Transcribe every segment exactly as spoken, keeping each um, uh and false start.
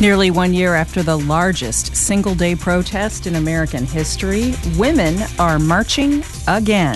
Nearly one year after the largest single-day protest in American history, women are marching again.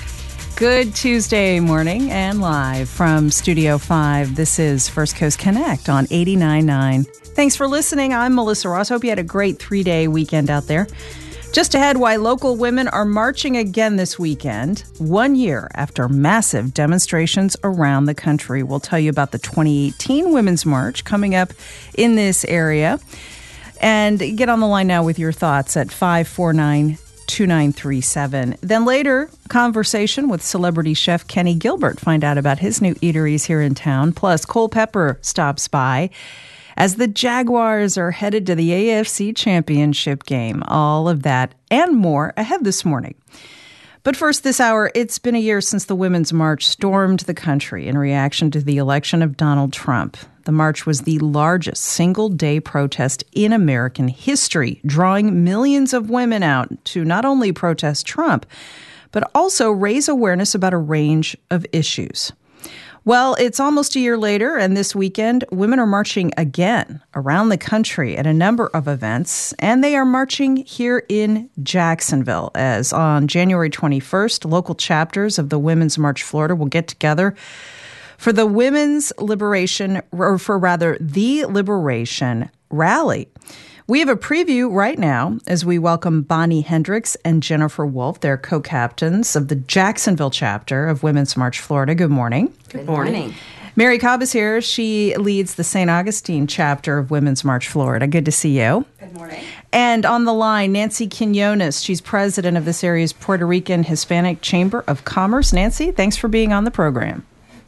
Good Tuesday morning and live from Studio five. This is First Coast Connect on eighty-nine point nine. Thanks for listening. I'm Melissa Ross. Hope you had a great three-day weekend out there. Just ahead, why local women are marching again this weekend, one year after massive demonstrations around the country. We'll tell you about the twenty eighteen Women's March coming up in this area. And get on the line now with your thoughts at five four nine, two nine three seven. Then later, conversation with celebrity chef Kenny Gilbert. Find out about his new eateries here in town. Plus, Cole Pepper stops by as the Jaguars are headed to the A F C Championship game. All of that and more ahead this morning. But first this hour, it's been a year since the Women's March stormed the country in reaction to the election of Donald Trump. The march was the largest single-day protest in American history, drawing millions of women out to not only protest Trump, but also raise awareness about a range of issues. Well, it's almost a year later, and this weekend, women are marching again around the country at a number of events, and they are marching here in Jacksonville, as on January twenty-first, local chapters of the Women's March Florida will get together for the Women's Liberation, or for rather, the Liberation Rally. We have a preview right now as we welcome Bonnie Hendricks and Jennifer Wolf. They're co-captains of the Jacksonville chapter of Women's March Florida. Good morning. Good morning. Mary Cobb is here. She leads the Saint Augustine chapter of Women's March Florida. Good to see you. Good morning. And on the line, Nancy Quinones. She's president of this area's Puerto Rican Hispanic Chamber of Commerce. Nancy, thanks for being on the program.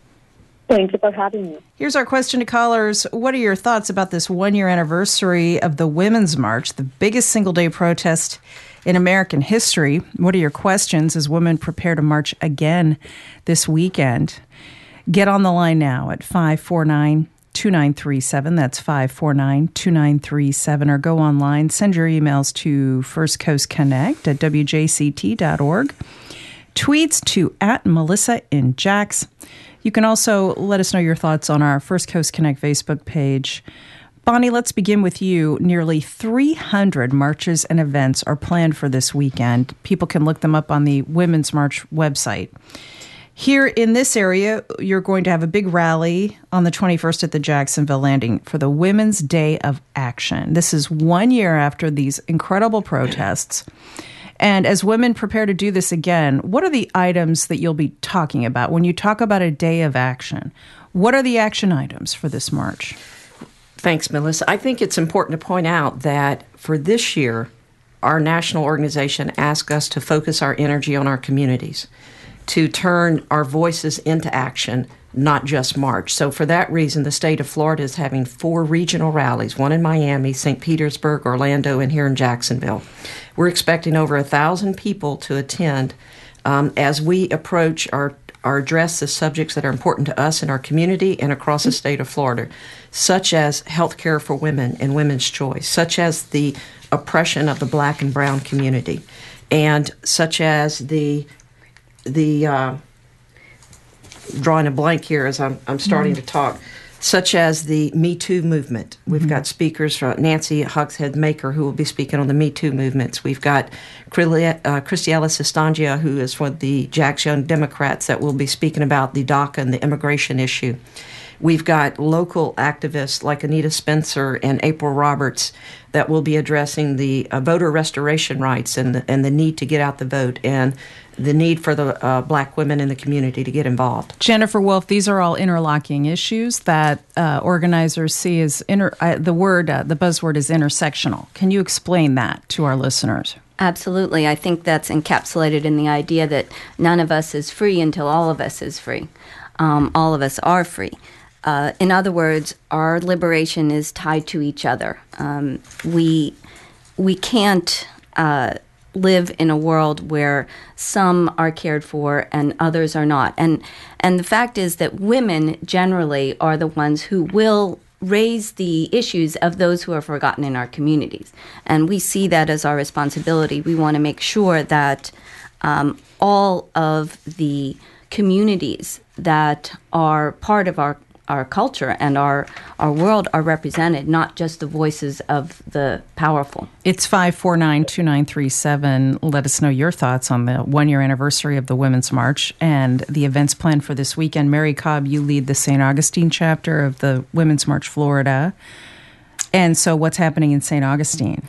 Thank you for having me. Here's our question to callers. What are your thoughts about this one-year anniversary of the Women's March, the biggest single-day protest in American history? What are your questions as women prepare to march again this weekend? Get on the line now at five four nine, two nine three seven. That's five four nine, two nine three seven. Or go online. Send your emails to First Coast Connect at w j c t dot org. Tweets to at Melissa in Jax. You can also let us know your thoughts on our First Coast Connect Facebook page. Bonnie, let's begin with you. Nearly three hundred marches and events are planned for this weekend. People can look them up on the Women's March website. Here in this area, you're going to have a big rally on the twenty-first at the Jacksonville Landing for the Women's Day of Action. This is one year after these incredible protests. And as women prepare to do this again, what are the items that you'll be talking about? When you talk about a day of action, what are the action items for this march? Thanks, Melissa. I think it's important to point out that for this year, our national organization asked us to focus our energy on our communities, to turn our voices into action, not just march. So for that reason, the state of Florida is having four regional rallies, one in Miami, Saint Petersburg, Orlando, and here in Jacksonville. We're expecting over a thousand people to attend um, as we approach our, our address the subjects that are important to us in our community and across the state of Florida, such as health care for women and women's choice, such as the oppression of the black and brown community, and such as the the uh, drawing a blank here as I'm, I'm starting mm-hmm. to talk, such as the Me Too movement. We've mm-hmm. got speakers from Nancy Hogshead Maker, who will be speaking on the Me Too movements. We've got uh, Cristiela Sestangia, who is for the Jack's Young Democrats, that will be speaking about the DACA and the immigration issue. We've got local activists like Anita Spencer and April Roberts that will be addressing the uh, voter restoration rights and the, and the need to get out the vote and the need for the uh, black women in the community to get involved. Jennifer Wolf, these are all interlocking issues that uh, organizers see as inter- uh, the word, uh, the buzzword is intersectional. Can you explain that to our listeners? Absolutely. I think that's encapsulated in the idea that none of us is free until all of us is free. Um, all of us are free. Uh, in other words, our liberation is tied to each other. Um, we we can't uh, live in a world where some are cared for and others are not. And and the fact is that women generally are the ones who will raise the issues of those who are forgotten in our communities. And we see that as our responsibility. We want to make sure that um, all of the communities that are part of our our culture and our our world are represented, not just the voices of the powerful. It's five four nine, two nine three seven. Let us know your thoughts on the one-year anniversary of the Women's March and the events planned for this weekend. Mary Cobb, you lead the Saint Augustine chapter of the Women's March Florida. And so what's happening in Saint Augustine?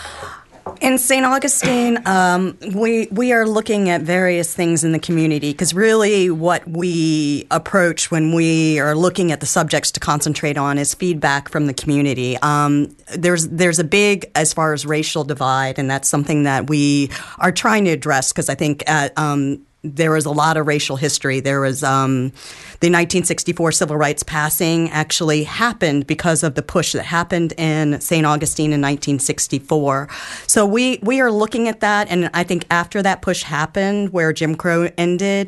In Saint Augustine, um, we we are looking at various things in the community, because really what we approach when we are looking at the subjects to concentrate on is feedback from the community. Um, there's there's a big, as far as racial divide, and that's something that we are trying to address, because I think at um, there was a lot of racial history. There was um, the nineteen sixty-four civil rights passing actually happened because of the push that happened in Saint Augustine in nineteen sixty-four. So we, we are looking at that, and I think after that push happened, where Jim Crow ended,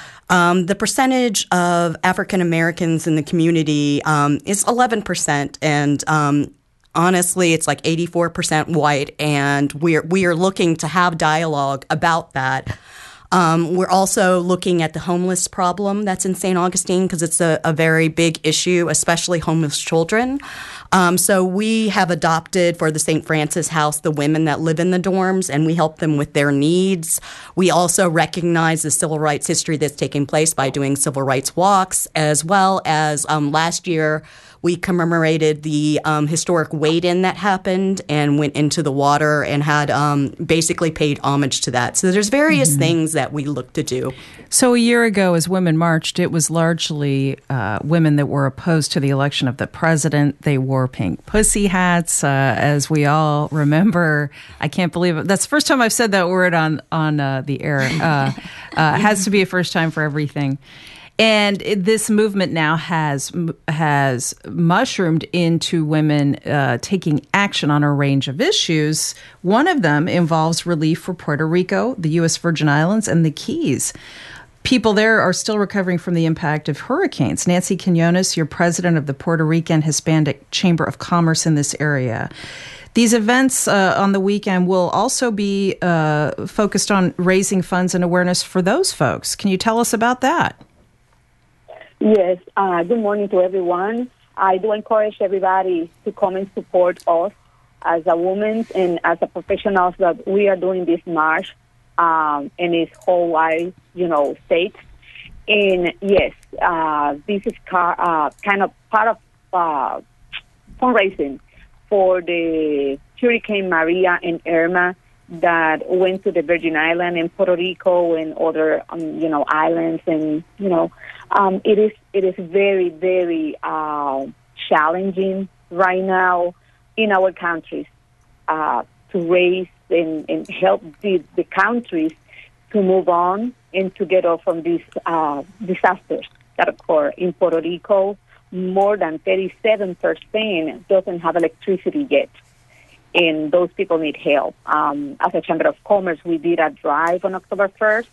um, the percentage of African Americans in the community um, is eleven percent, and um, honestly, it's like eighty-four percent white, and we're we are looking to have dialogue about that. Um, we're also looking at the homeless problem that's in Saint Augustine, because it's a, a very big issue, especially homeless children. Um, so we have adopted for the Saint Francis House the women that live in the dorms, and we help them with their needs. We also recognize the civil rights history that's taking place by doing civil rights walks, as well as um, last year we commemorated the um, historic wade-in that happened and went into the water and had um, basically paid homage to that. So there's various mm-hmm. things that we look to do. So a year ago, as women marched, it was largely uh, women that were opposed to the election of the president. They wore pink pussy hats, uh, as we all remember. I can't believe it. That's the first time I've said that word on, on uh, the air. Uh, uh, has to be a first time for everything. And it, this movement now has has mushroomed into women uh, taking action on a range of issues. One of them involves relief for Puerto Rico, the U S Virgin Islands, and the Keys. People there are still recovering from the impact of hurricanes. Nancy Quinones, you're president of the Puerto Rican Hispanic Chamber of Commerce in this area. These events uh, on the weekend will also be uh, focused on raising funds and awareness for those folks. Can you tell us about that? Yes, uh, good morning to everyone. I do encourage everybody to come and support us as a woman and as a professionals that we are doing this march um, in this whole wide, you know, state. And yes, uh, this is car, uh, kind of part of uh, fundraising for the Hurricane Maria and Irma that went to the Virgin Islands and Puerto Rico and other, um, you know, islands. And, you know, um, it is it is very, very uh, challenging right now in our countries uh, to raise and, and help the, the countries to move on and to get off from these uh, disasters that occur. In Puerto Rico, more than thirty-seven percent doesn't have electricity yet. And those people need help. Um, as a Chamber of Commerce, we did a drive on October first,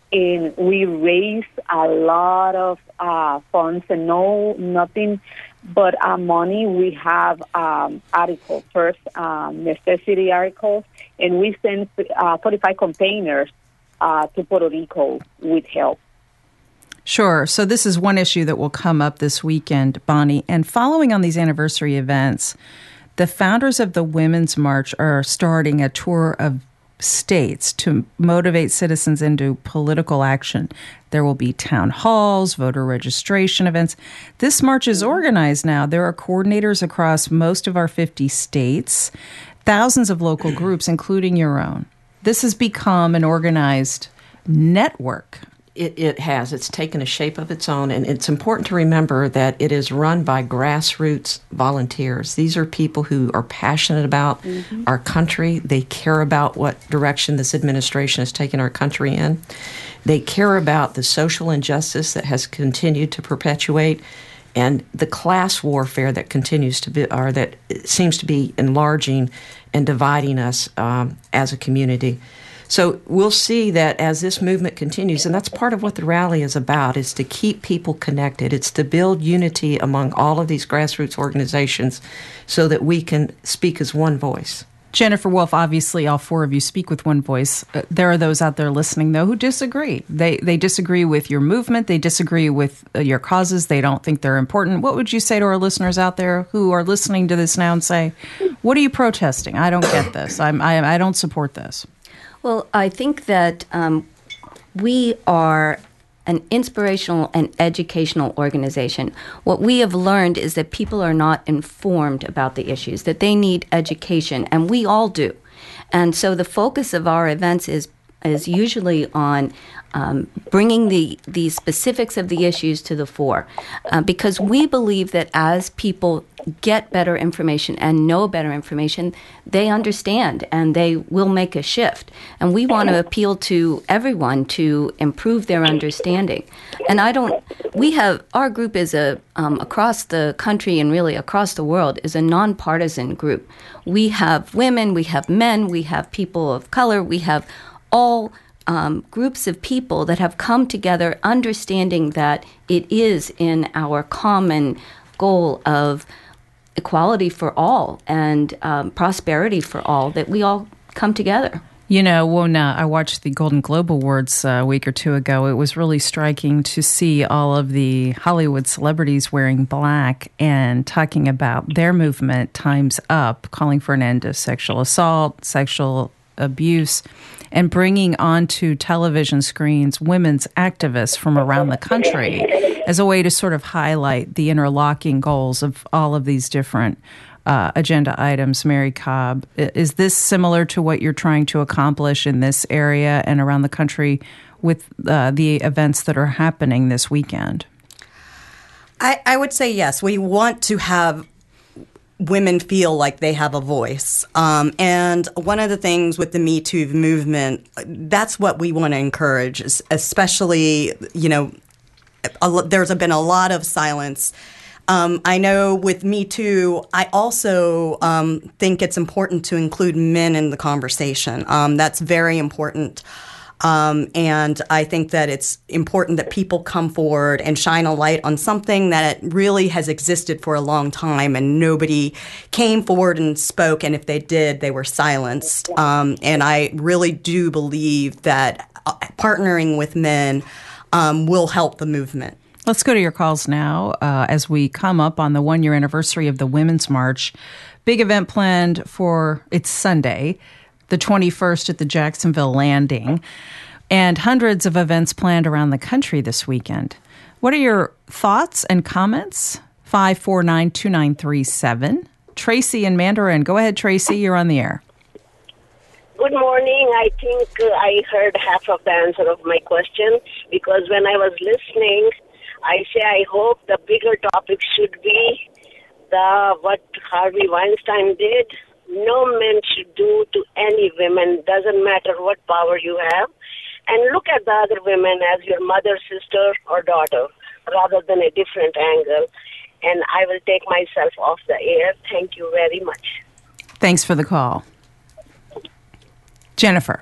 and we raised a lot of uh, funds, and no, nothing but uh, money. We have um, articles, first um, necessity articles, and we sent uh, forty-five containers uh, to Puerto Rico with help. Sure. So this is one issue that will come up this weekend, Bonnie. And following on these anniversary events, the founders of the Women's March are starting a tour of states to motivate citizens into political action. There will be town halls, voter registration events. This march is organized now. There are coordinators across most of our fifty states, thousands of local groups, including your own. This has become an organized network. It, it has. It's taken a shape of its own, and it's important to remember that it is run by grassroots volunteers. These are people who are passionate about mm-hmm. our country. They care about what direction this administration has taken our country in. They care about the social injustice that has continued to perpetuate and the class warfare that continues to be, or that seems to be enlarging and dividing us um, as a community. So we'll see that as this movement continues, and that's part of what the rally is about, is to keep people connected. It's to build unity among all of these grassroots organizations so that we can speak as one voice. Jennifer Wolf, obviously all four of you speak with one voice. Uh, there are those out there listening, though, who disagree. They they disagree with your movement. They disagree with uh, your causes. They don't think they're important. What would you say to our listeners out there who are listening to this now and say, what are you protesting? I don't get this. I'm, I, I don't support this. Well, I think that um, we are an inspirational and educational organization. What we have learned is that people are not informed about the issues, that they need education, and we all do. And so the focus of our events is is usually on um, bringing the, the specifics of the issues to the fore, uh, because we believe that as people get better information and know better information, they understand and they will make a shift. And we want to appeal to everyone to improve their understanding. And I don't, we have, our group is a, um, across the country and really across the world, is a nonpartisan group. We have women, we have men, we have people of color, we have all um, groups of people that have come together understanding that it is in our common goal of equality for all and um, prosperity for all that we all come together. You know, when uh, I watched the Golden Globe Awards uh, a week or two ago, it was really striking to see all of the Hollywood celebrities wearing black and talking about their movement, Time's Up, calling for an end to sexual assault, sexual abuse, and bringing onto television screens women's activists from around the country as a way to sort of highlight the interlocking goals of all of these different uh, agenda items. Mary Cobb, is this similar to what you're trying to accomplish in this area and around the country with uh, the events that are happening this weekend? I, I would say yes. We want to have women feel like they have a voice. Um, and one of the things with the Me Too movement, that's what we want to encourage, especially, you know, a, there's been a lot of silence. Um, I know with Me Too, I also um, think it's important to include men in the conversation. Um, that's very important. Um, and I think that it's important that people come forward and shine a light on something that really has existed for a long time and nobody came forward and spoke. And if they did, they were silenced. Um, and I really do believe that partnering with men um, will help the movement. Let's go to your calls now uh, as we come up on the one-year anniversary of the Women's March. Big event planned for, it's Sunday, the twenty-first at the Jacksonville Landing, and hundreds of events planned around the country this weekend. What are your thoughts and comments? five four nine, two nine three seven. Tracy in Mandarin. Go ahead, Tracy. You're on the air. Good morning. I think uh, I heard half of the answer of my question, because when I was listening, I say I hope the bigger topic should be the what Harvey Weinstein did. No man should do to any women, doesn't matter what power you have. And look at the other women as your mother, sister, or daughter, rather than a different angle. And I will take myself off the air. Thank you very much. Thanks for the call. Jennifer.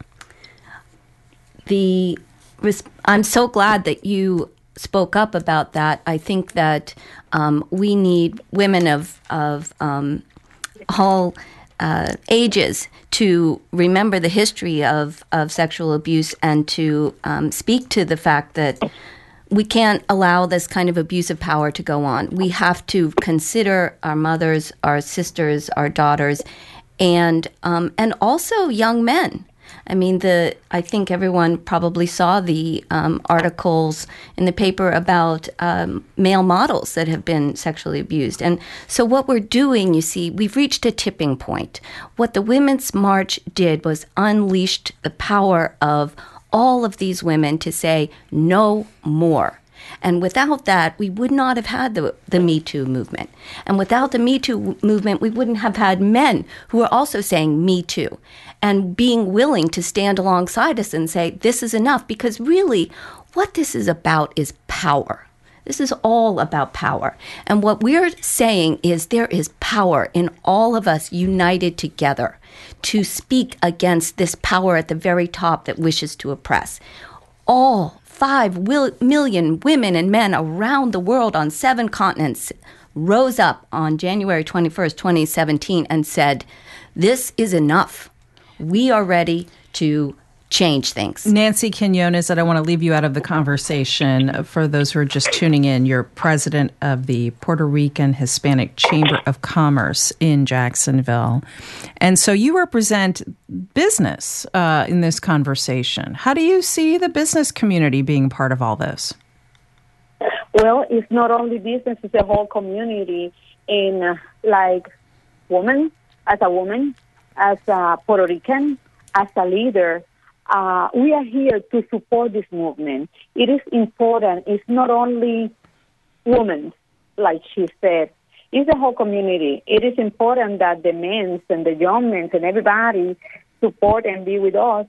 The I'm so glad that you spoke up about that. I think that um, we need women of, of um, all Uh, ages to remember the history of, of sexual abuse and to um, speak to the fact that we can't allow this kind of abuse of power to go on. We have to consider our mothers, our sisters, our daughters, and um, and also young men. I mean, the I think everyone probably saw the um, articles in the paper about um, male models that have been sexually abused. And so what we're doing, you see, we've reached a tipping point. What the Women's March did was unleashed the power of all of these women to say no more. And without that, we would not have had the, the Me Too movement. And without the Me Too movement, we wouldn't have had men who are also saying Me Too and being willing to stand alongside us and say, this is enough. Because really, what this is about is power. This is all about power. And what we're saying is there is power in all of us united together to speak against this power at the very top that wishes to oppress. All Five will, million women and men around the world on seven continents rose up on January twenty-first, twenty seventeen and said, This is enough. We are ready to change things. Nancy Quinones, that I want to leave you out of the conversation. For those who are just tuning in, you're president of the Puerto Rican Hispanic Chamber of Commerce in Jacksonville. And so you represent business uh, in this conversation. How do you see the business community being part of all this? Well, it's not only business, it's a whole community. In uh, like woman, as a woman, as a Puerto Rican, as a leader, Uh, we are here to support this movement. It is important. It's not only women, like she said. It's the whole community. It is important that the men and the young men and everybody support and be with us.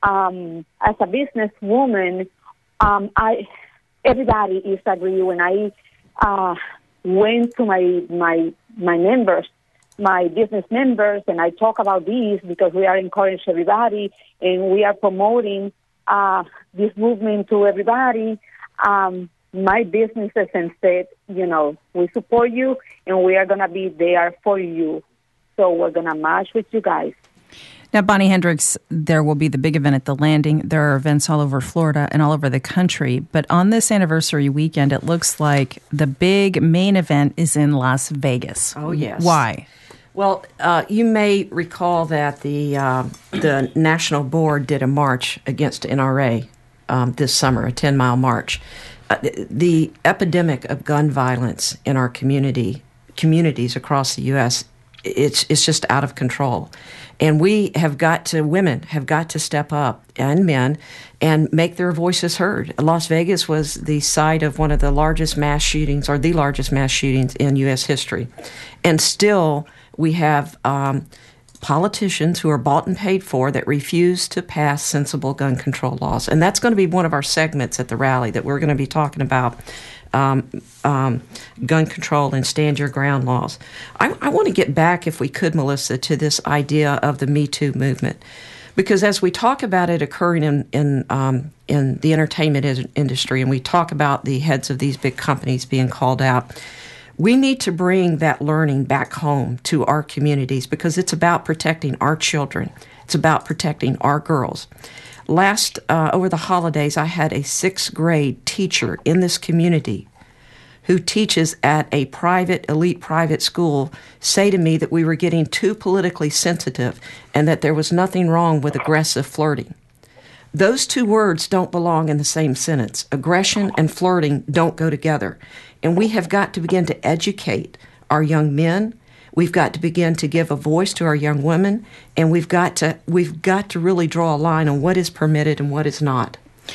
Um, as a businesswoman, um, I everybody is agree. When I uh, went to my my my members, my business members, and I talk about this because we are encouraging everybody and we are promoting uh, this movement to everybody. Um, my businesses and said, you know, we support you and we are going to be there for you. So we're going to march with you guys. Now, Bonnie Hendricks, there will be the big event at the Landing. There are events all over Florida and all over the country. But on this anniversary weekend, it looks like the big main event is in Las Vegas. Oh, yes. Why? Well, uh, you may recall that the uh, the National Board did a march against N R A um, this summer, a ten-mile march. Uh, the, the epidemic of gun violence in our community, communities across the U S, it's it's just out of control. And we have got to, women have got to step up, and men, and make their voices heard. Las Vegas was the site of one of the largest mass shootings, or the largest mass shootings in U S history. And still, we have um, politicians who are bought and paid for that refuse to pass sensible gun control laws. And that's going to be one of our segments at the rally, that we're going to be talking about um, um, gun control and stand your ground laws. I, I want to get back, if we could, Melissa, to this idea of the Me Too movement. Because as we talk about it occurring in in, um, in the entertainment industry, and we talk about the heads of these big companies being called out, we need to bring that learning back home to our communities, because it's about protecting our children. It's about protecting our girls. Last, uh, over the holidays, I had a sixth grade teacher in this community who teaches at a private, elite private school, say to me that we were getting too politically sensitive and that there was nothing wrong with aggressive flirting. Those two words don't belong in the same sentence. Aggression and flirting don't go together. And we have got to begin to educate our young men. We've got to begin to give a voice to our young women, and we've got to we've got to really draw a line on what is permitted and what is not.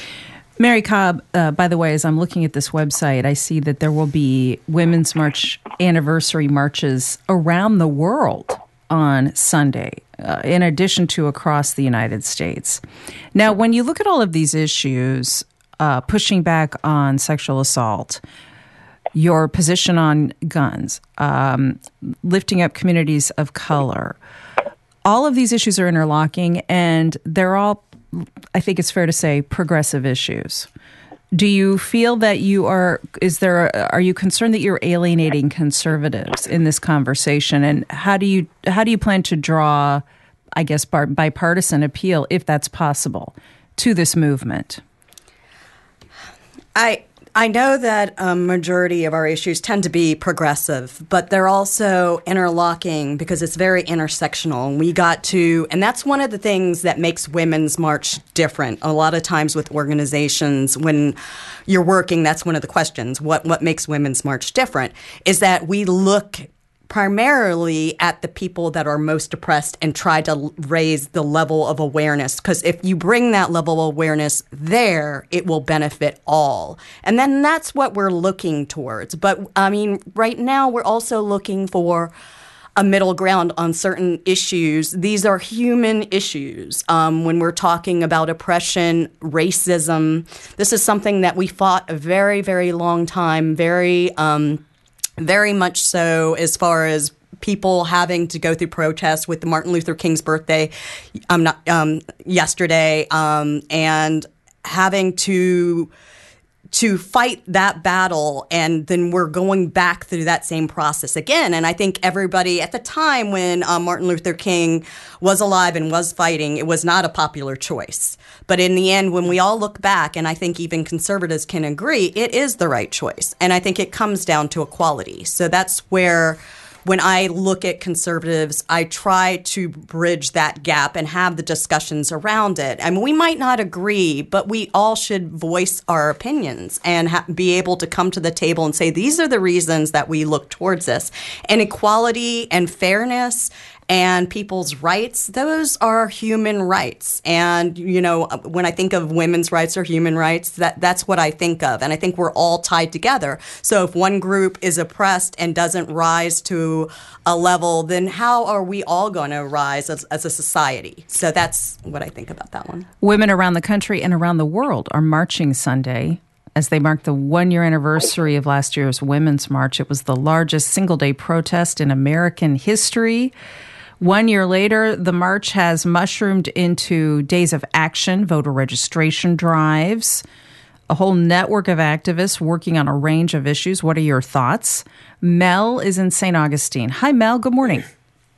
Mary Cobb, uh, by the way, as I'm looking at this website, I see that there will be Women's March anniversary marches around the world on Sunday, uh, in addition to across the United States. Now, when you look at all of these issues, uh, pushing back on sexual assault, your position on guns, um, lifting up communities of color, all of these issues are interlocking, and they're all, I think it's fair to say, progressive issues. Do you feel that you are, is there, are you concerned that you're alienating conservatives in this conversation? And how do you, how do you plan to draw, I guess, bipartisan appeal, if that's possible, to this movement? I I know that a majority of our issues tend to be progressive, but they're also interlocking because it's very intersectional. And we got to, and that's one of the things that makes Women's March different. A lot of times with organizations, when you're working, that's one of the questions. What what makes Women's March different is that we look primarily at the people that are most oppressed and try to raise the level of awareness. Because if you bring that level of awareness there, it will benefit all. And then that's what we're looking towards. But, I mean, right now we're also looking for a middle ground on certain issues. These are human issues. Um, when we're talking about oppression, racism, this is something that we fought a very, very long time, very... Um, Very much so, as far as people having to go through protests with the Martin Luther King's birthday um, not, um, yesterday, um, and having to to fight that battle, and then we're going back through that same process again. And I think everybody at the time when uh, Martin Luther King was alive and was fighting, it was not a popular choice. But in the end, when we all look back, and I think even conservatives can agree, it is the right choice. And I think it comes down to equality. So that's where, when I look at conservatives, I try to bridge that gap and have the discussions around it. I mean, we might not agree, but we all should voice our opinions and ha- be able to come to the table and say, these are the reasons that we look towards this. And equality and fairness and people's rights, those are human rights. And, you know, when I think of women's rights or human rights, that, that's what I think of. And I think we're all tied together. So if one group is oppressed and doesn't rise to a level, then how are we all going to rise as, as a society? So that's what I think about that one. Women around the country and around the world are marching Sunday as they mark the one-year anniversary of last year's Women's March. It was the largest single-day protest in American history. One year later, the march has mushroomed into days of action, voter registration drives, a whole network of activists working on a range of issues. What are your thoughts? Mel is in Saint Augustine. Hi, Mel. Good morning.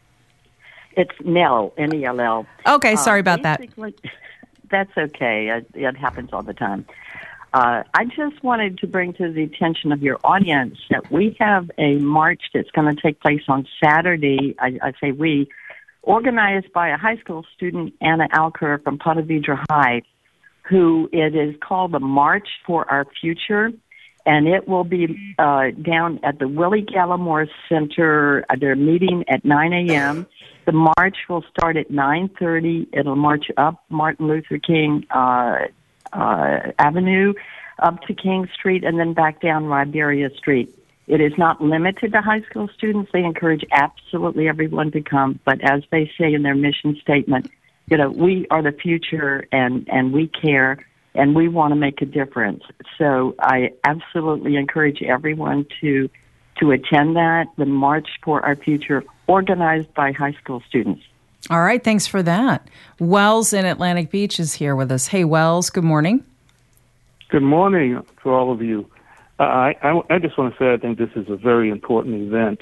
It's Nell, N E L L. Okay, sorry about that. That's okay. It, it happens all the time. Uh, I just wanted to bring to the attention of your audience that we have a march that's going to take place on Saturday. I, I say we, organized by a high school student, Anna Alker from Ponte Vedra High, who it is called the March for Our Future, and it will be uh, down at the Willie Gallimore Center. They're meeting at nine a.m. The march will start at nine thirty. It'll march up Martin Luther King uh Uh, Avenue up to King Street and then back down Riberia Street. It is not limited to high school students. They encourage absolutely everyone to come. But as they say in their mission statement, you know, we are the future and, and we care and we want to make a difference. So I absolutely encourage everyone to to attend that, the March for Our Future, organized by high school students. All right, thanks for that. Wells in Atlantic Beach is here with us. Hey, Wells, good morning. Good morning to all of you. Uh, I, I, I just want to say I think this is a very important event,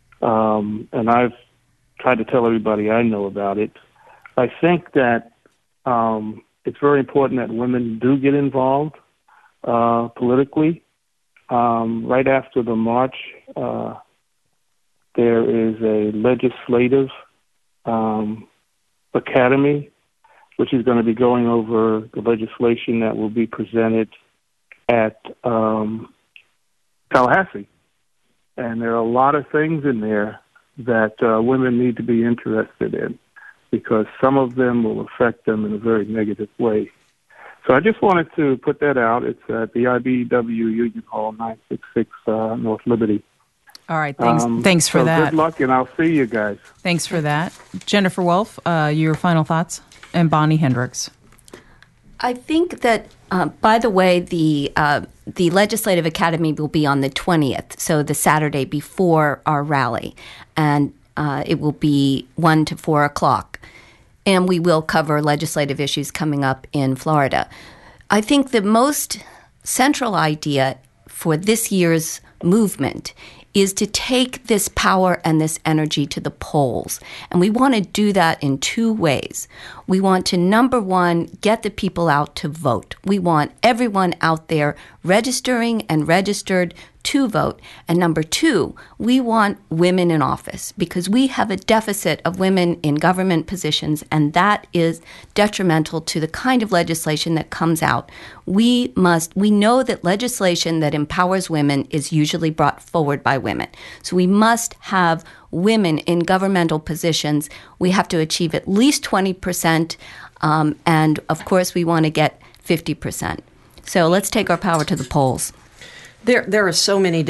um, and I've tried to tell everybody I know about it. I think that um, it's very important that women do get involved uh, politically. Um, right after the march, uh, there is a legislative Um, academy, which is going to be going over the legislation that will be presented at um, Tallahassee. And there are a lot of things in there that uh, women need to be interested in because some of them will affect them in a very negative way. So I just wanted to put that out. It's at the I B W Union Hall, nine sixty-six uh, North Liberty. All right, thanks Um, Thanks for so that. Good luck, and I'll see you guys. Thanks for that. Jennifer Wolf, uh, your final thoughts? And Bonnie Hendricks. I think that, uh, by the way, the uh, the Legislative Academy will be on the twentieth, so the Saturday before our rally. And uh, it will be one to four o'clock. And we will cover legislative issues coming up in Florida. I think the most central idea for this year's movement is to take this power and this energy to the polls. And we want to do that in two ways. We want to, number one, get the people out to vote. We want everyone out there registering and registered to vote. And number two, we want women in office because we have a deficit of women in government positions, and that is detrimental to the kind of legislation that comes out. We must, we know that legislation that empowers women is usually brought forward by women. So we must have women in governmental positions. We have to achieve at least twenty percent, um, and of course we want to get fifty percent. So let's take our power to the polls. There, there are so many different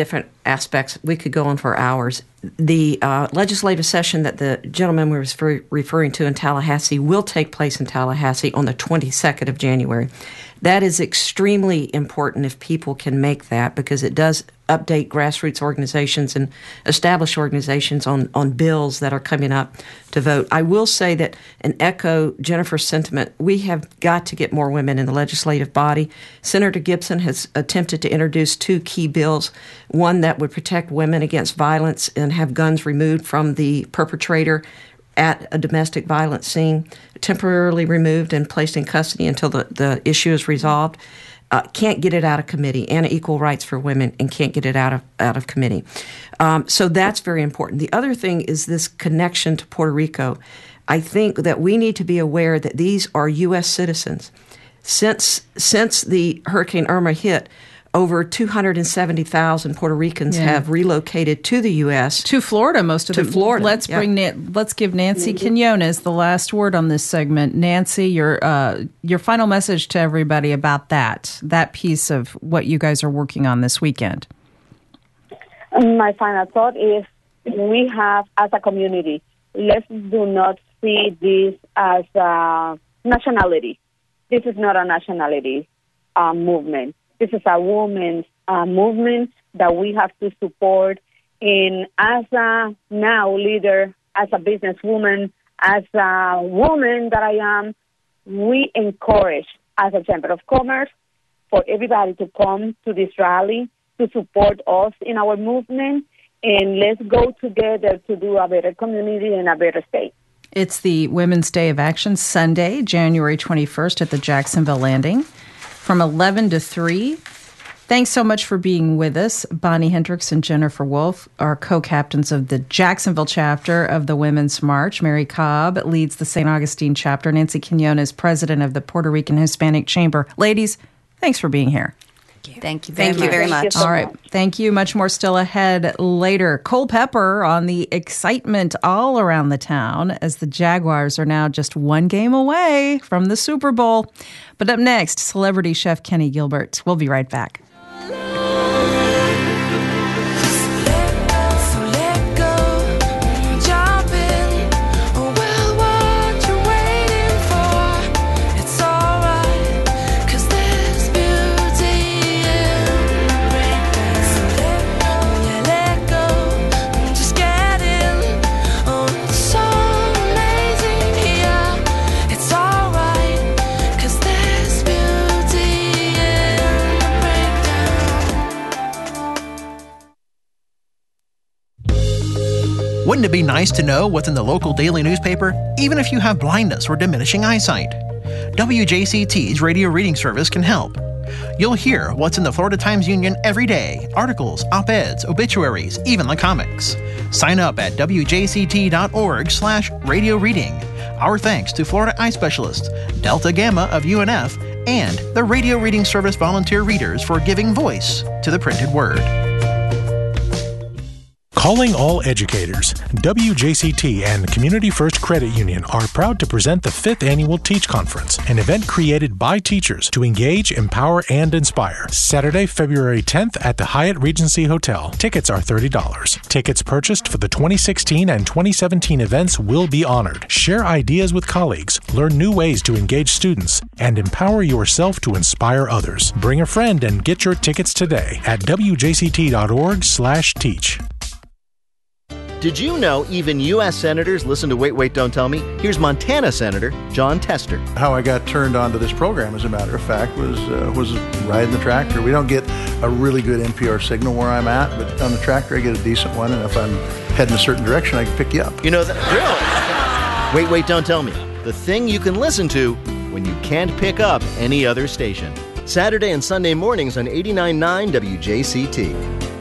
aspects. We could go on for hours. The uh, legislative session that the gentleman was refer- referring to in Tallahassee will take place in Tallahassee on the twenty-second of January. That is extremely important if people can make that, because it does update grassroots organizations and established organizations on, on bills that are coming up to vote. I will say that, and echo Jennifer's sentiment, we have got to get more women in the legislative body. Senator Gibson has attempted to introduce two key bills, one that would protect women against violence and have guns removed from the perpetrator at a domestic violence scene, temporarily removed and placed in custody until the, the issue is resolved. Uh, can't get it out of committee, and equal rights for women, and can't get it out of out of committee. Um, so that's very important. The other thing is this connection to Puerto Rico. I think that we need to be aware that these are U S citizens. Since since the Hurricane Irma hit, over two hundred seventy thousand Puerto Ricans yeah. have relocated to the U S To Florida, most of to them. Florida. Let's yeah. bring Na- let's give Nancy Quinones the last word on this segment. Nancy, your uh, your final message to everybody about that that piece of what you guys are working on this weekend. My final thought is we have, as a community, let's do not see this as a nationality. This is not a nationality uh, movement. This is a women's uh, movement that we have to support. And as a now leader, as a businesswoman, as a woman that I am, we encourage, as a Chamber of Commerce, for everybody to come to this rally to support us in our movement. And let's go together to do a better community and a better state. It's the Women's Day of Action, Sunday, January twenty-first at the Jacksonville Landing from eleven to three. Thanks so much for being with us. Bonnie Hendricks and Jennifer Wolf are co-captains of the Jacksonville chapter of the Women's March. Mary Cobb leads the Saint Augustine chapter. Nancy Quinones, president of the Puerto Rican Hispanic Chamber. Ladies, thanks for being here. Thank you very Thank much. you very much. so All right. much. Thank you. Much more still ahead later. Cole Pepper on the excitement all around the town as the Jaguars are now just one game away from the Super Bowl. But up next, celebrity chef Kenny Gilbert. We'll be right back. Wouldn't it be nice to know what's in the local daily newspaper, even if you have blindness or diminishing eyesight? W J C T's radio reading service can help. You'll hear what's in the Florida Times-Union every day, articles, op-eds, obituaries, even the comics. Sign up at W J C T dot org slash radio reading. Our thanks to Florida Eye Specialists, Delta Gamma of U N F, and the Radio Reading Service volunteer readers for giving voice to the printed word. Calling all educators, W J C T and Community First Credit Union are proud to present the fifth Annual Teach Conference, an event created by teachers to engage, empower, and inspire. Saturday, February tenth at the Hyatt Regency Hotel. Tickets are thirty dollars. Tickets purchased for the twenty sixteen and twenty seventeen events will be honored. Share ideas with colleagues, learn new ways to engage students, and empower yourself to inspire others. Bring a friend and get your tickets today at W J C T dot org slash teach. Did you know even U S senators listen to Wait, Wait, Don't Tell Me? Here's Montana Senator Jon Tester. How I got turned on to this program, as a matter of fact, was uh, was riding the tractor. We don't get a really good N P R signal where I'm at, but on the tractor I get a decent one, and if I'm heading a certain direction, I can pick you up. You know that? Really? Wait, Wait, Don't Tell Me. The thing you can listen to when you can't pick up any other station. Saturday and Sunday mornings on eighty-nine point nine W J C T.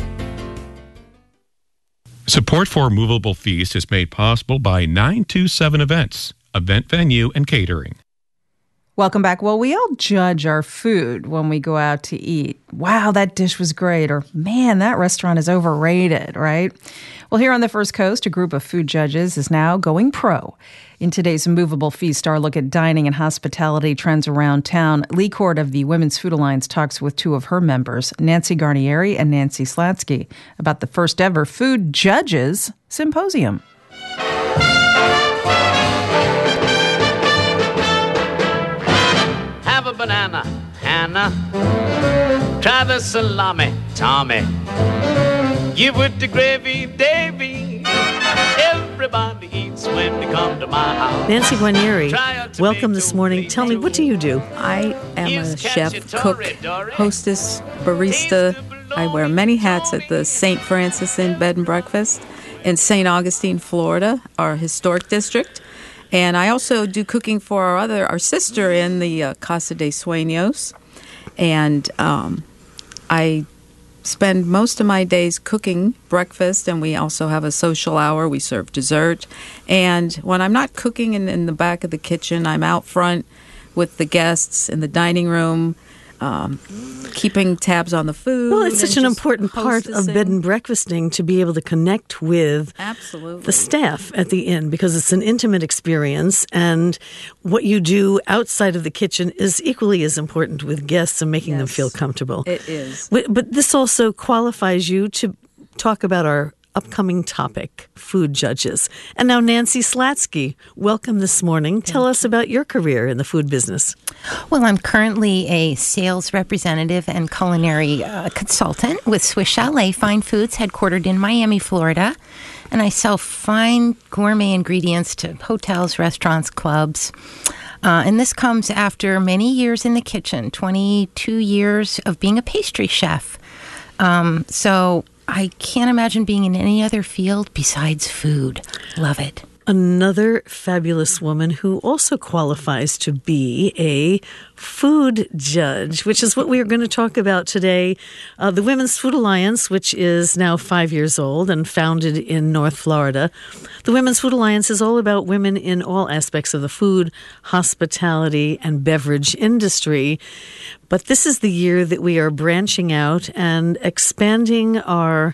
Support for Movable Feast is made possible by nine two seven Events, event venue and catering. Welcome back. Well, we all judge our food when we go out to eat. Wow, that dish was great. Or, man, that restaurant is overrated, right? Well, here on the First Coast, a group of food judges is now going pro. In today's Movable Feast, our look at dining and hospitality trends around town, Lee Court of the Women's Food Alliance talks with two of her members, Nancy Garnieri and Nancy Slatsky, about the first ever Food Judges Symposium. Have a banana, Hannah. Try the salami, Tommy. Give with the gravy, Davy. Everybody eats when they come to my house. Nancy Guarnieri, welcome this morning. Tell me, what do you do? I am a chef, cook, hostess, barista. I wear many hats at the Saint Francis Inn Bed and Breakfast in Saint Augustine, Florida, our historic district. And I also do cooking for our other, our sister in the uh, Casa de Sueños. And um, I spend most of my days cooking breakfast, and we also have a social hour. We serve dessert. And when I'm not cooking in, in the back of the kitchen, I'm out front with the guests in the dining room, um, keeping tabs on the food. Well, it's such an important part of bed and breakfasting to be able to connect with Absolutely. the staff at the inn, because it's an intimate experience, and what you do outside of the kitchen is equally as important with guests and making Yes, them feel comfortable. It is. But this also qualifies you to talk about our upcoming topic, food judges. And now, Nancy Slatsky, welcome this morning. Tell us about your career in the food business. Well, I'm currently a sales representative and culinary uh, consultant with Swiss Chalet Fine Foods, headquartered in Miami, Florida. And I sell fine gourmet ingredients to hotels, restaurants, clubs. Uh, and this comes after many years in the kitchen, twenty-two years of being a pastry chef. Um, so I can't imagine being in any other field besides food. Love it. Another fabulous woman who also qualifies to be a food judge, which is what we are going to talk about today. Uh, the Women's Food Alliance, which is now five years old and founded in North Florida. The Women's Food Alliance is all about women in all aspects of the food, hospitality, and beverage industry. But this is the year that we are branching out and expanding our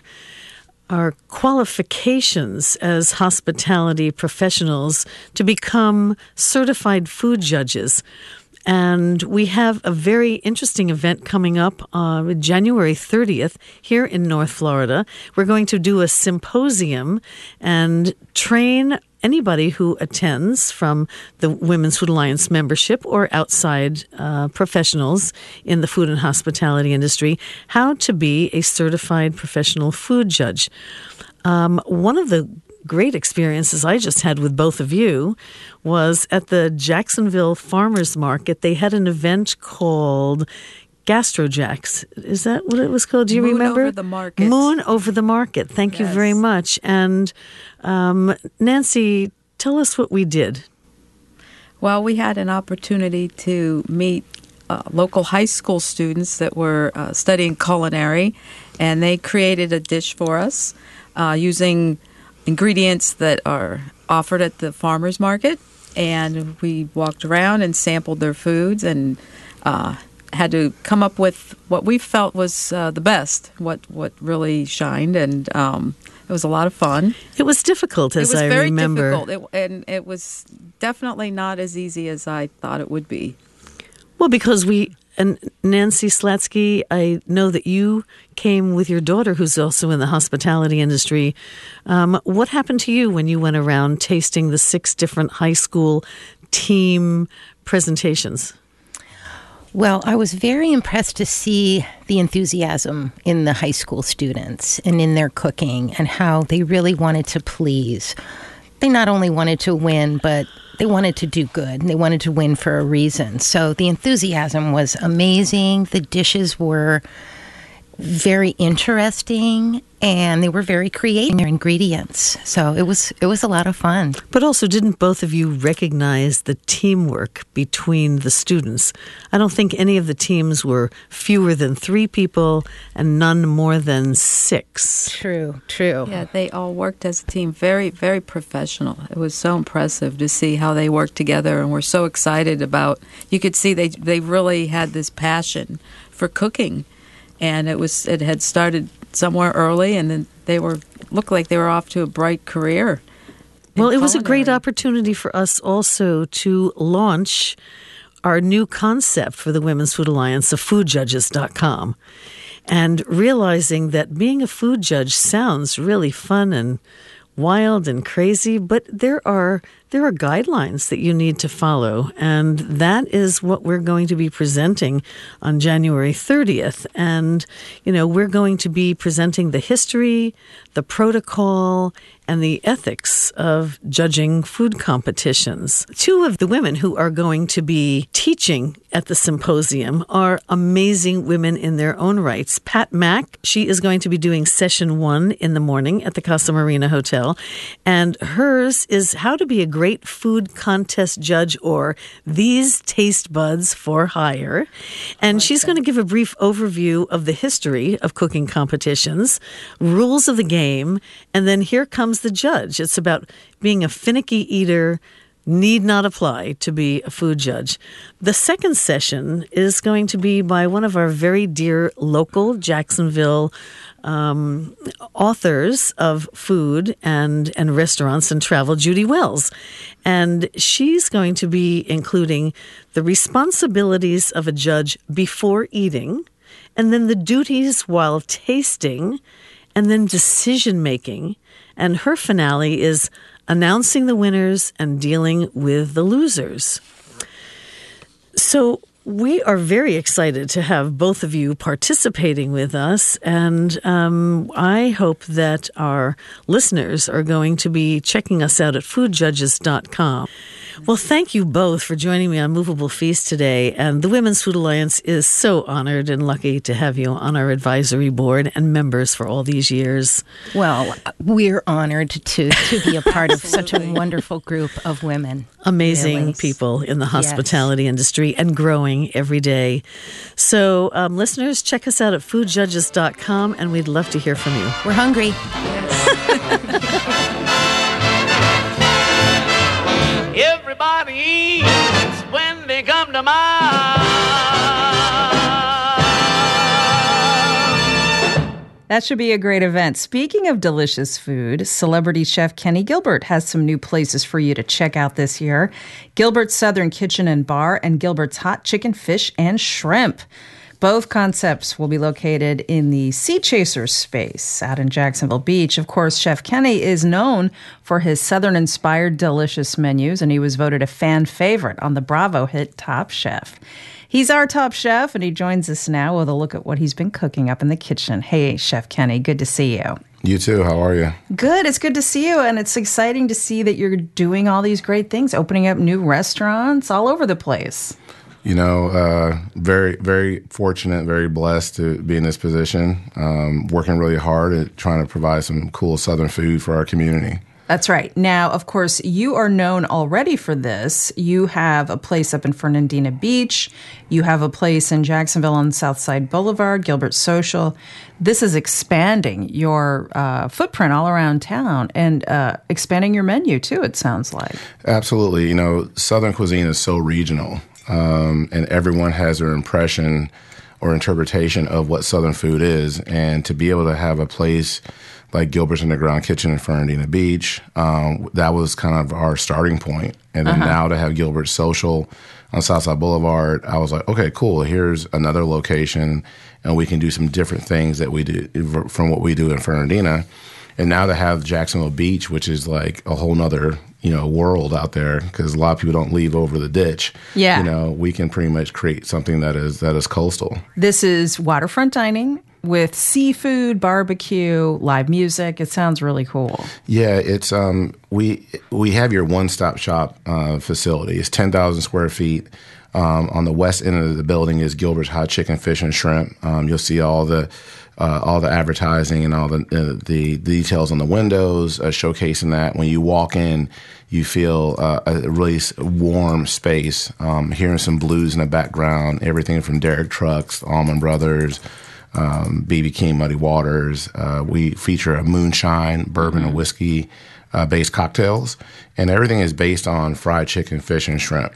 our qualifications as hospitality professionals to become certified food judges. And we have a very interesting event coming up on January thirtieth here in North Florida. We're going to do a symposium and train anybody who attends from the Women's Food Alliance membership or outside uh, professionals in the food and hospitality industry how to be a certified professional food judge. Um, one of the great experiences I just had with both of you was at the Jacksonville Farmers Market. They had an event called GastroJacks. Is that what it was called? Do you Moon remember? Over the Market. Moon Over the Market. Thank you Yes. very much. And um, Nancy, tell us what we did. Well, we had an opportunity to meet uh, local high school students that were uh, studying culinary, and they created a dish for us uh, using ingredients that are offered at the farmers market. And we walked around and sampled their foods and uh, had to come up with what we felt was uh, the best, what what really shined, and um, it was a lot of fun. It was difficult, as it was I very remember. difficult, it, and it was definitely not as easy as I thought it would be. Well, because we, and Nancy Slatsky, I know that you came with your daughter, who's also in the hospitality industry. Um, what happened to you when you went around tasting the six different high school team presentations? Well, I was very impressed to see the enthusiasm in the high school students and in their cooking and how they really wanted to please. They not only wanted to win, but they wanted to do good, and they wanted to win for a reason. So the enthusiasm was amazing. The dishes were very interesting, and they were very creative in their ingredients. So it was it was a lot of fun. But also, didn't both of you recognize the teamwork between the students? I don't think any of the teams were fewer than three people and none more than six. True, true. Yeah, they all worked as a team, very, very professional. It was so impressive to see how they worked together, and we're so excited about, you could see they they really had this passion for cooking. And it was it had started somewhere early, and then they were looked like they were off to a bright career. Well, it was a great opportunity for us also to launch our new concept for the Women's Food Alliance of food judges dot com. And realizing that being a food judge sounds really fun and wild and crazy, but there are there are guidelines that you need to follow, and that is what we're going to be presenting on January thirtieth. And, you know, we're going to be presenting the history, the protocol, and the ethics of judging food competitions. Two of the women who are going to be teaching at the symposium are amazing women in their own rights. Pat Mack, she is going to be doing session one in the morning at the Casa Marina Hotel, and hers is how to be a great food contest judge, or these taste buds for hire. And she's going to give a brief overview of the history of cooking competitions, rules of the game, and then here comes the judge. It's about being a finicky eater, need not apply to be a food judge. The second session is going to be by one of our very dear local Jacksonville um, authors of food and, and restaurants and travel, Judy Wells. And she's going to be including the responsibilities of a judge before eating, and then the duties while tasting, and then decision-making. And her finale is announcing the winners and dealing with the losers. So we are very excited to have both of you participating with us, and um, I hope that our listeners are going to be checking us out at food judges dot com. Well, thank you both for joining me on Movable Feast today, and the Women's Food Alliance is so honored and lucky to have you on our advisory board and members for all these years. Well, we're honored to, to be a part of such a wonderful group of women. Amazing really. people in the hospitality yes. industry, and growing every day. So, um, listeners, check us out at food judges dot com, and we'd love to hear from you. We're hungry. Everybody eats when they come to mind. That should be a great event. Speaking of delicious food, celebrity chef Kenny Gilbert has some new places for you to check out this year. Gilbert's Southern Kitchen and Bar and Gilbert's Hot Chicken, Fish, and Shrimp. Both concepts will be located in the Sea Chasers space out in Jacksonville Beach. Of course, Chef Kenny is known for his Southern-inspired delicious menus, and he was voted a fan favorite on the Bravo hit Top Chef. He's our top chef, and he joins us now with a look at what he's been cooking up in the kitchen. Hey, Chef Kenny, good to see you. You too. How are you? Good. It's good to see you, and it's exciting to see that you're doing all these great things, opening up new restaurants all over the place. You know, uh, very, very fortunate, very blessed to be in this position, um, working really hard at trying to provide some cool Southern food for our community. That's right. Now, of course, you are known already for this. You have a place up in Fernandina Beach. You have a place in Jacksonville on Southside Boulevard, Gilbert Social. This is expanding your uh, footprint all around town and uh, expanding your menu, too, it sounds like. Absolutely. You know, Southern cuisine is so regional. Um, and everyone has their impression or interpretation of what Southern food is. And to be able to have a place like Gilbert's Underground Kitchen in Fernandina Beach, um, that was kind of our starting point. And then uh-huh. now to have Gilbert's Social on Southside Boulevard, I was like, okay, cool. Here's another location, and we can do some different things that we do from what we do in Fernandina. And now to have Jacksonville Beach, which is like a whole nother, you know, world out there, because a lot of people don't leave over the ditch. Yeah. You know, we can pretty much create something that is that is coastal. This is waterfront dining with seafood, barbecue, live music. It sounds really cool. Yeah, it's um we we have your one-stop shop uh, facility. It's ten thousand square feet. Um, on the west end of the building is Gilbert's Hot Chicken, Fish, and Shrimp. Um, you'll see all the uh, all the advertising and all the uh, the details on the windows, uh, showcasing that. When you walk in, you feel uh, a really warm space. Um, hearing some blues in the background, everything from Derek Trucks, Allman Brothers, um, B B King, Muddy Waters. Uh, we feature a moonshine, bourbon, mm-hmm. and whiskey uh, based cocktails, and everything is based on fried chicken, fish, and shrimp.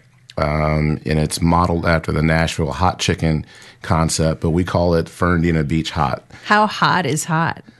Um, and it's modeled after the Nashville hot chicken concept, but we call it Fernandina Beach Hot. How hot is hot?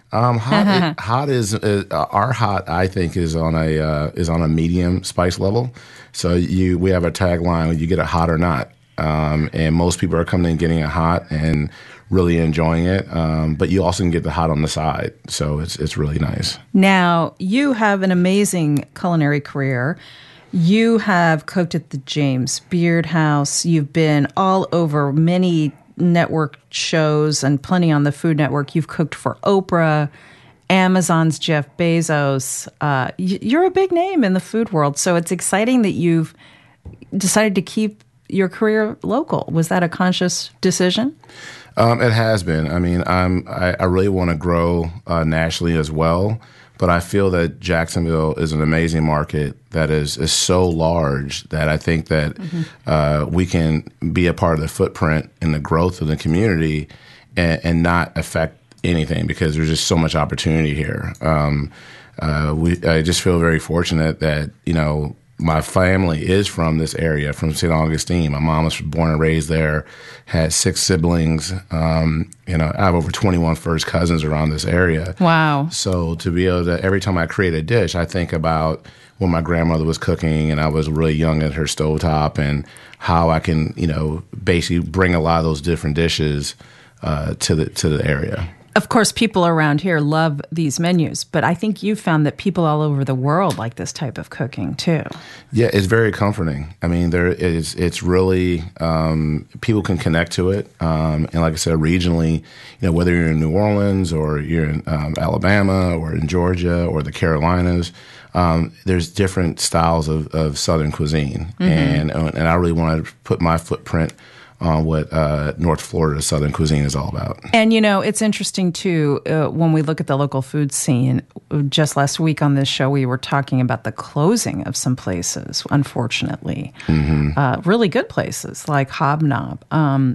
Um, hot, is, hot is uh, our hot. I think is on a uh, is on a medium spice level. So you we have a tagline: you get it hot or not. Um, and most people are coming in getting it hot and really enjoying it. Um, but you also can get the hot on the side, so it's it's really nice. Now you have an amazing culinary career. You have cooked at the James Beard House. You've been all over many network shows and plenty on the Food Network. You've cooked for Oprah, Amazon's Jeff Bezos. Uh, you're a big name in the food world, so it's exciting that you've decided to keep your career local. Was that a conscious decision? Um, it has been. I mean, I'm I, I really want to grow uh, nationally as well. But I feel that Jacksonville is an amazing market that is, is so large that I think that mm-hmm. uh, we can be a part of the footprint and the growth of the community and, and not affect anything because there's just so much opportunity here. Um, uh, we I just feel very fortunate that, you know, my family is from this area, from Saint Augustine. My mom was born and raised there, had six siblings. Um, you know, I have over twenty-one first cousins around this area. Wow. So to be able to, every time I create a dish, I think about when my grandmother was cooking and I was really young at her stovetop and how I can, you know, basically bring a lot of those different dishes uh, to the to the area. Of course, people around here love these menus, but I think you found that people all over the world like this type of cooking too. Yeah, it's very comforting. I mean, there is. It's really um, people can connect to it, um, and like I said, regionally, you know, whether you're in New Orleans or you're in um, Alabama or in Georgia or the Carolinas, um, there's different styles of, of Southern cuisine, mm-hmm. and and I really want to put my footprint on what uh, North Florida Southern cuisine is all about. And, you know, it's interesting, too, uh, when we look at the local food scene. Just last week on this show, we were talking about the closing of some places, unfortunately. Mm-hmm. Uh, really good places like Hobnob. Um,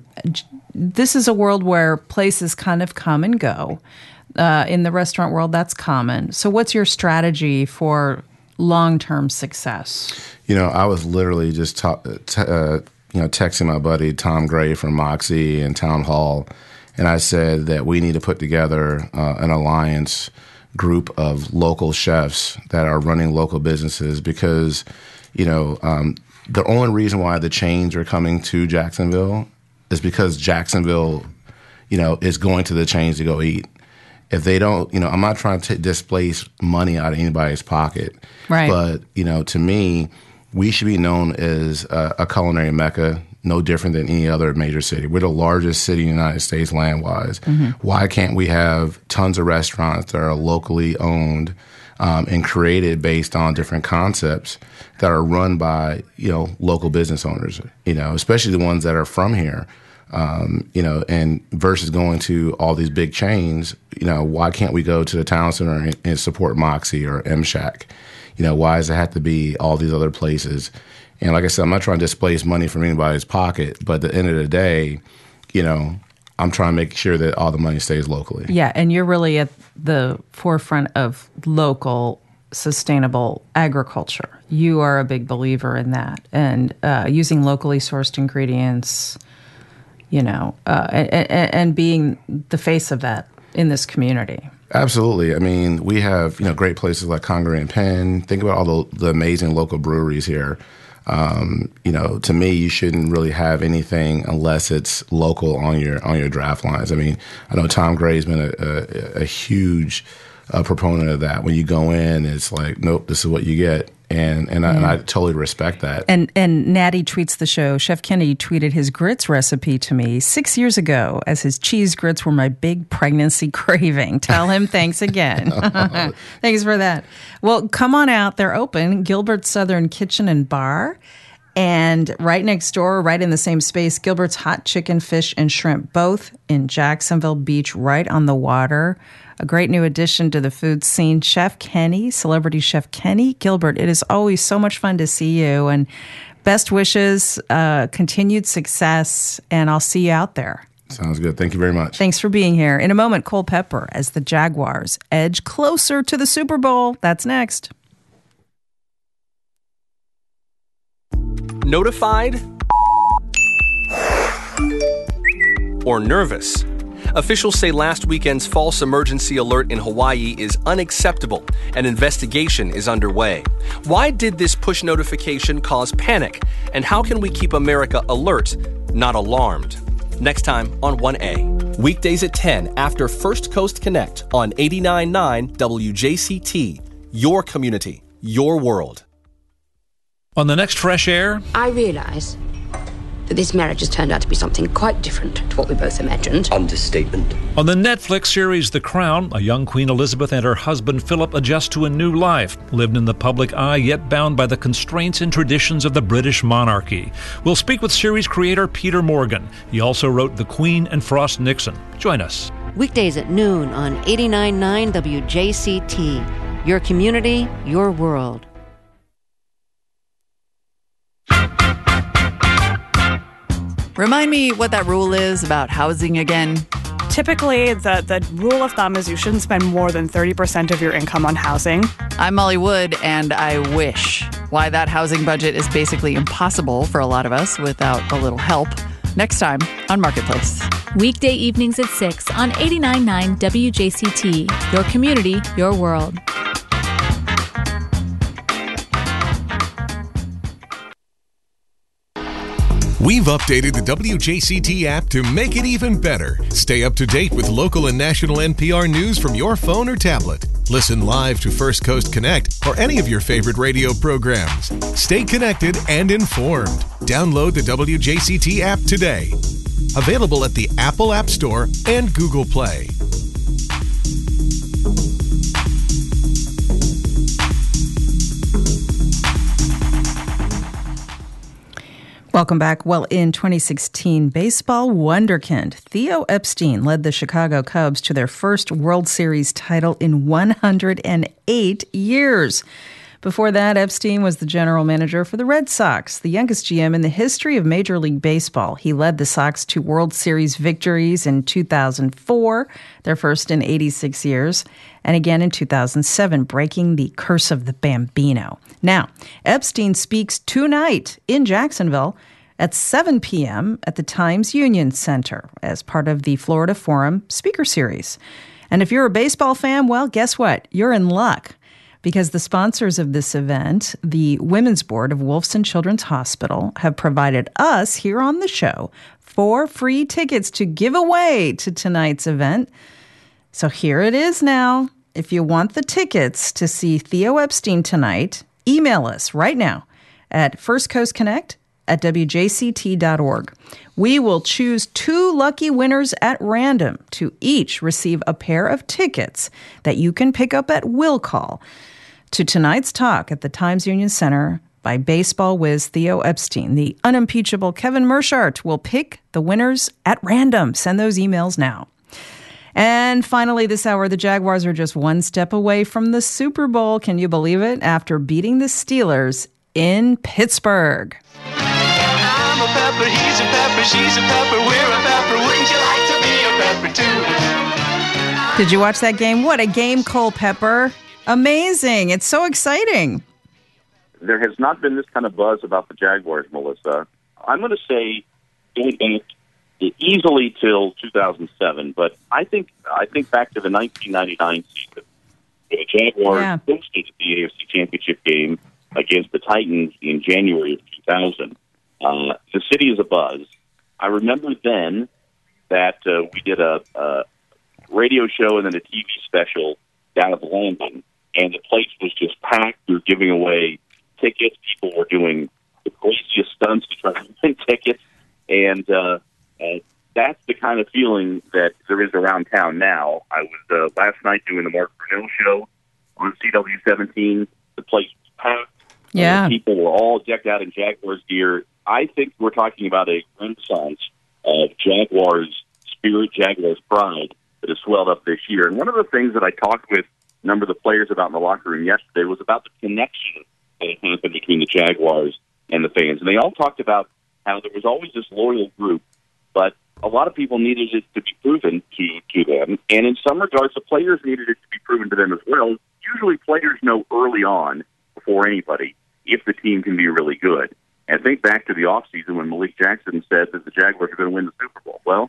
this is a world where places kind of come and go. Uh, in the restaurant world, that's common. So what's your strategy for long-term success? You know, I was literally just ta- t- uh, you know, texting my buddy Tom Gray from Moxie and Town Hall, and I said that we need to put together uh, an alliance group of local chefs that are running local businesses because, you know, um, the only reason why the chains are coming to Jacksonville is because Jacksonville, you know, is going to the chains to go eat. If they don't, you know, I'm not trying to t- displace money out of anybody's pocket, right? But, you know, to me, we should be known as a, a culinary mecca, no different than any other major city. We're the largest city in the United States land-wise. Mm-hmm. Why can't we have tons of restaurants that are locally owned um, and created based on different concepts that are run by, you know, local business owners, you know, especially the ones that are from here, um, you know, and versus going to all these big chains, you know, why can't we go to the town center and, and support Moxie or M-Shack? You know, why does it have to be all these other places? And like I said, I'm not trying to displace money from anybody's pocket, but at the end of the day, you know, I'm trying to make sure that all the money stays locally. Yeah, and you're really at the forefront of local sustainable agriculture. You are a big believer in that, and uh, using locally sourced ingredients, you know, uh, and, and being the face of that in this community. Absolutely. I mean, we have, you know, great places like Congaree and Penn. Think about all the, the amazing local breweries here. Um, you know, to me, you shouldn't really have anything unless it's local on your on your draft lines. I mean, I know Tom Gray's been a, a, a huge uh, proponent of that. When you go in, it's like, nope, this is what you get. And and, I, mm. and I totally respect that. And and Natty tweets the show. Chef Kennedy tweeted his grits recipe to me six years ago, as his cheese grits were my big pregnancy craving. Tell him thanks again. Thanks for that. Well, come on out. They're open. Gilbert's Southern Kitchen and Bar. And right next door, right in the same space, Gilbert's Hot Chicken, Fish, and Shrimp, both in Jacksonville Beach, right on the water. A great new addition to the food scene. Chef Kenny, celebrity chef Kenny Gilbert. It is always so much fun to see you, and best wishes, uh, continued success, and I'll see you out there. Sounds good. Thank you very much. Thanks for being here. In a moment, Cole Pepper as the Jaguars edge closer to the Super Bowl. That's next. Notified or nervous? Officials say last weekend's false emergency alert in Hawaii is unacceptable. An investigation is underway. Why did this push notification cause panic? And how can we keep America alert, not alarmed? Next time on one A. Weekdays at ten after First Coast Connect on eighty-nine point nine W J C T. Your community, your world. On the next Fresh Air, I realise that this marriage has turned out to be something quite different to what we both imagined. Understatement. On the Netflix series The Crown, a young Queen Elizabeth and her husband Philip adjust to a new life, lived in the public eye yet bound by the constraints and traditions of the British monarchy. We'll speak with series creator Peter Morgan. He also wrote The Queen and Frost Nixon. Join us. Weekdays at noon on eighty-nine point nine W J C T. Your community, your world. Remind me what that rule is about housing again. Typically, the, the rule of thumb is you shouldn't spend more than thirty percent of your income on housing. I'm Molly Wood, and I wish why that housing budget is basically impossible for a lot of us without a little help. Next time on Marketplace. Weekday evenings at six on eighty-nine point nine W J C T. Your community, your world. We've updated the W J C T app to make it even better. Stay up to date with local and national N P R news from your phone or tablet. Listen live to First Coast Connect or any of your favorite radio programs. Stay connected and informed. Download the W J C T app today. Available at the Apple App Store and Google Play. Welcome back. Well, in twenty sixteen, baseball wonderkind Theo Epstein led the Chicago Cubs to their first World Series title in one hundred eight years. Before that, Epstein was the general manager for the Red Sox, the youngest G M in the history of Major League Baseball. He led the Sox to World Series victories in two thousand four, their first in eighty-six years, and again in two thousand seven, breaking the curse of the Bambino. Now, Epstein speaks tonight in Jacksonville at seven p.m. at the Times Union Center as part of the Florida Forum Speaker Series. And if you're a baseball fan, well, guess what? You're in luck, because the sponsors of this event, the Women's Board of Wolfson Children's Hospital, have provided us here on the show four free tickets to give away to tonight's event. So here it is now. If you want the tickets to see Theo Epstein tonight, email us right now at First Coast Connect at W J C T dot org. We will choose two lucky winners at random to each receive a pair of tickets that you can pick up at will call to tonight's talk at the Times Union Center by baseball whiz Theo Epstein. The unimpeachable Kevin Mershart will pick the winners at random. Send those emails now. And finally, this hour, the Jaguars are just one step away from the Super Bowl. Can you believe it? After beating the Steelers in Pittsburgh. I'm a pepper, he's a pepper, she's a pepper, we're a pepper. Wouldn't you like to be a pepper too? Did you watch that game? What a game, Cole Pepper. Amazing. It's so exciting. There has not been this kind of buzz about the Jaguars, Melissa. I'm going to say going back easily till two thousand seven, but I think I think back to the nineteen ninety-nine season. The Jaguars yeah. hosted the A F C Championship game against the Titans in January of two thousand. Uh, the city is abuzz. I remember then that uh, we did a, a radio show and then a T V special down at the Landing, and the place was just packed. We were giving away tickets. People were doing the craziest stunts to try to win tickets, and uh, uh, that's the kind of feeling that there is around town now. I was uh, last night doing the Mark Brunell show on C W seventeen. The place was packed. Yeah, uh, people were all decked out in Jaguars gear. I think we're talking about a renaissance of Jaguars spirit, Jaguars pride that has swelled up this year. And one of the things that I talked with a number of the players about in the locker room yesterday was about the connection that happened between the Jaguars and the fans. And they all talked about how there was always this loyal group, but a lot of people needed it to be proven to, to them. And in some regards, the players needed it to be proven to them as well. Usually players know early on, before anybody, if the team can be really good. And think back to the offseason when Malik Jackson said that the Jaguars are going to win the Super Bowl. Well,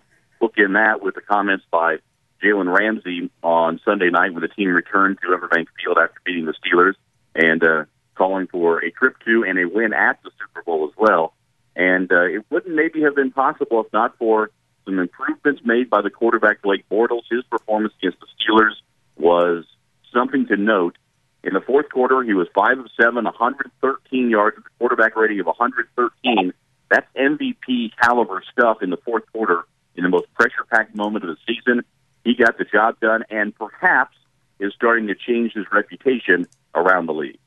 bookend that with the comments by Jalen Ramsey on Sunday night when the team returned to Everbank Field after beating the Steelers and uh, calling for a trip to and a win at the Super Bowl as well. And uh, it wouldn't maybe have been possible if not for some improvements made by the quarterback, Blake Bortles. His performance against the Steelers was something to note. In the fourth quarter, he was five of seven, one hundred thirteen yards with a quarterback rating of one hundred thirteen. That's M V P caliber stuff in the fourth quarter in the most pressure-packed moment of the season. He got the job done and perhaps is starting to change his reputation around the league.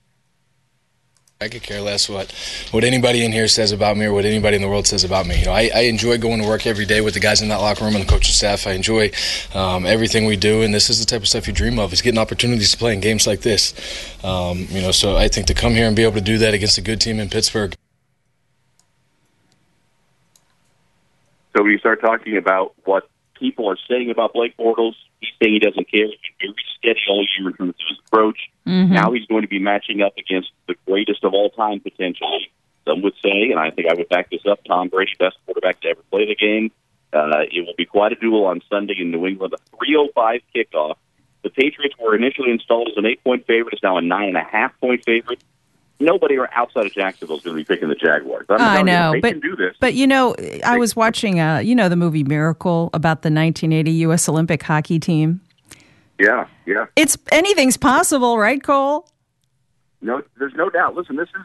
I could care less what, what anybody in here says about me or what anybody in the world says about me. You know, I, I enjoy going to work every day with the guys in that locker room and the coaching staff. I enjoy um, everything we do, and this is the type of stuff you dream of, is getting opportunities to play in games like this. Um, you know, so I think to come here and be able to do that against a good team in Pittsburgh. So when you start talking about what people are saying about Blake Bortles, he's saying he doesn't care. He's been very steady all year in terms of his approach. Mm-hmm. Now he's going to be matching up against the greatest of all time, potentially. Some would say, and I think I would back this up, Tom Brady, best quarterback to ever play the game. Uh, it will be quite a duel on Sunday in New England, a three oh five kickoff. The Patriots were initially installed as an eight-point favorite. It's now a nine and a half point favorite. Nobody outside of Jacksonville is going to be picking the Jaguars. I'm I know, you, they but can do this. But you know, I was watching, uh, you know, the movie Miracle about the nineteen eighty U S Olympic hockey team. Yeah, yeah. It's anything's possible, right, Cole? No, there's no doubt. Listen, this is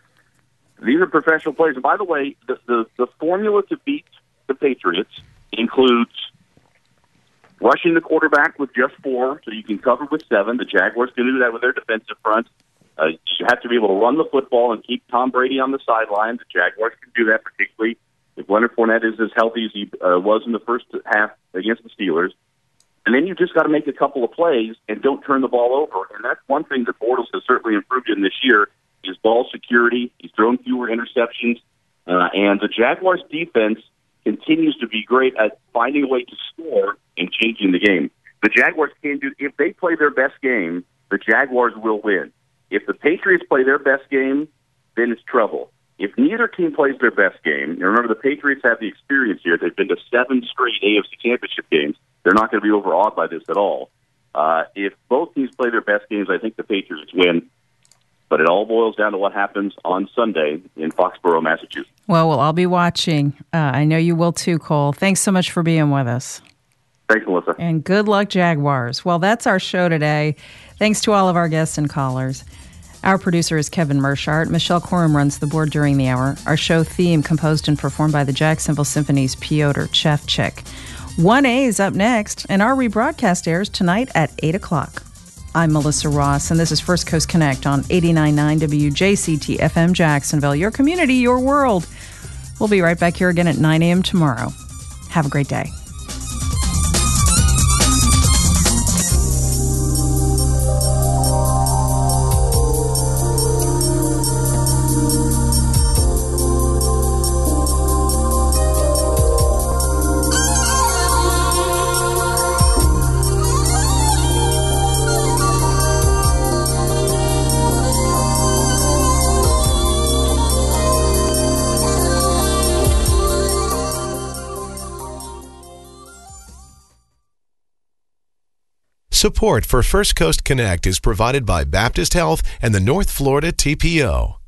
these are professional players. And by the way, the the, the formula to beat the Patriots includes rushing the quarterback with just four, so you can cover with seven. The Jaguars can do that with their defensive front. Uh, you have to be able to run the football and keep Tom Brady on the sideline. The Jaguars can do that, particularly if Leonard Fournette is as healthy as he uh, was in the first half against the Steelers. And then you just got to make a couple of plays and don't turn the ball over. And that's one thing that Bortles has certainly improved in this year is ball security. He's thrown fewer interceptions. Uh, and the Jaguars' defense continues to be great at finding a way to score and changing the game. The Jaguars can do, if they play their best game, the Jaguars will win. If the Patriots play their best game, then it's trouble. If neither team plays their best game, and remember the Patriots have the experience here. They've been to seven straight A F C Championship games. They're not going to be overawed by this at all. Uh, if both teams play their best games, I think the Patriots win. But it all boils down to what happens on Sunday in Foxborough, Massachusetts. Well, well, I'll be watching. Uh, I know you will too, Cole. Thanks so much for being with us. Thanks, Melissa. And good luck, Jaguars. Well, that's our show today. Thanks to all of our guests and callers. Our producer is Kevin Mershart. Michelle Corum runs the board during the hour. Our show theme composed and performed by the Jacksonville Symphony's Piotr Chevchik. one A is up next, and our rebroadcast airs tonight at eight o'clock. I'm Melissa Ross, and this is First Coast Connect on eighty-nine point nine W J C T F M Jacksonville, your community, your world. We'll be right back here again at nine a.m. tomorrow. Have a great day. Support for First Coast Connect is provided by Baptist Health and the North Florida T P O.